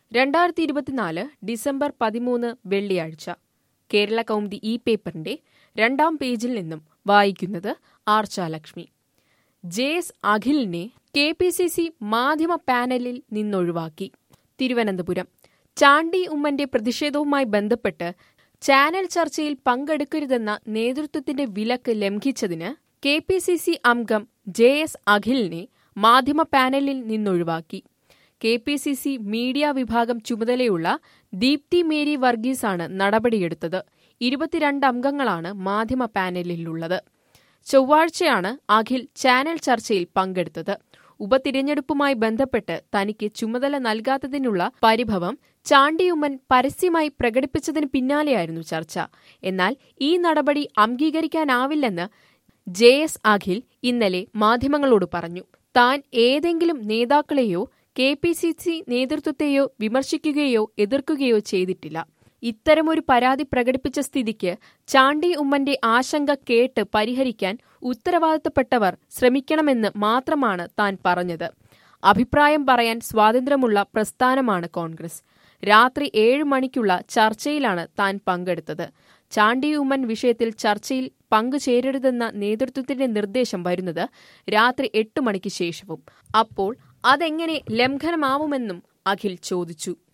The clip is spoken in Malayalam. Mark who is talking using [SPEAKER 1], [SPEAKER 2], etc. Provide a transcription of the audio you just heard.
[SPEAKER 1] 2024 ഡിസംബർ 13 വെള്ളിയാഴ്ച കേരള കൗമുദി ഈ പേപ്പറിന്റെ 2-ാം പേജിൽ നിന്നും വായിക്കുന്നത് ആർച്ചാലക്ഷ്മി. ജെ.എസ്. അഖിലിനെ കെ.പി.സി.സി. മാധ്യമ പാനലിൽ നിന്നൊഴിവാക്കി. തിരുവനന്തപുരം. ചാണ്ടി ഉമ്മന്റെ പ്രതിഷേധവുമായി ബന്ധപ്പെട്ട് ചാനൽ ചർച്ചയിൽ പങ്കെടുക്കരുതെന്ന നേതൃത്വത്തിന്റെ വിലക്ക് ലംഘിച്ചതിന് കെ.പി.സി.സി. അംഗം ജെ.എസ്. അഖിലിനെ മാധ്യമ പാനലിൽ നിന്നൊഴിവാക്കി. കെ.പി.സി.സി. മീഡിയ വിഭാഗം ചുമതലയുള്ള ദീപ്തി മേരി വർഗീസാണ് നടപടിയെടുത്തത്. 22 അംഗങ്ങളാണ് മാധ്യമ പാനലിലുള്ളത്. ചൊവ്വാഴ്ചയാണ് അഖിൽ ചാനൽ ചർച്ചയിൽ പങ്കെടുത്തത്. ഉപതിരഞ്ഞെടുപ്പുമായി ബന്ധപ്പെട്ട് തനിക്ക് ചുമതല നൽകാത്തതിനുള്ള പരിഭവം ചാണ്ടിയുമ്മൻ പരസ്യമായി പ്രകടിപ്പിച്ചതിന് പിന്നാലെയായിരുന്നു ചർച്ച. എന്നാൽ ഈ നടപടി അംഗീകരിക്കാനാവില്ലെന്ന് ജെ.എസ്. അഖിൽ ഇന്നലെ മാധ്യമങ്ങളോട് പറഞ്ഞു. താൻ ഏതെങ്കിലും നേതാക്കളെയോ കെ.പി.സി.സി. നേതൃത്വത്തെയോ വിമർശിക്കുകയോ എതിർക്കുകയോ ചെയ്തിട്ടില്ല. ഇത്തരമൊരു പരാതി പ്രകടിപ്പിച്ച സ്ഥിതിക്ക് ചാണ്ടി ഉമ്മന്റെ ആശങ്ക കേട്ട് പരിഹരിക്കാൻ ഉത്തരവാദിത്തപ്പെട്ടവർ ശ്രമിക്കണമെന്ന് മാത്രമാണ് താൻ പറഞ്ഞത്. അഭിപ്രായം പറയാൻ സ്വാതന്ത്ര്യമുള്ള പ്രസ്ഥാനമാണ് കോൺഗ്രസ്. രാത്രി 7 മണിക്കുള്ള ചർച്ചയിലാണ് താൻ പങ്കെടുത്തത്. ചാണ്ടി ഉമ്മൻ വിഷയത്തിൽ ചർച്ചയിൽ പങ്കുചേരരുതെന്ന നേതൃത്വത്തിന്റെ നിർദ്ദേശം വരുന്നത് രാത്രി 8 മണിക്ക് ശേഷവും. അപ്പോൾ അതെങ്ങനെ ലംഘനമാവുമെന്നും അഖിൽ ചോദിച്ചു.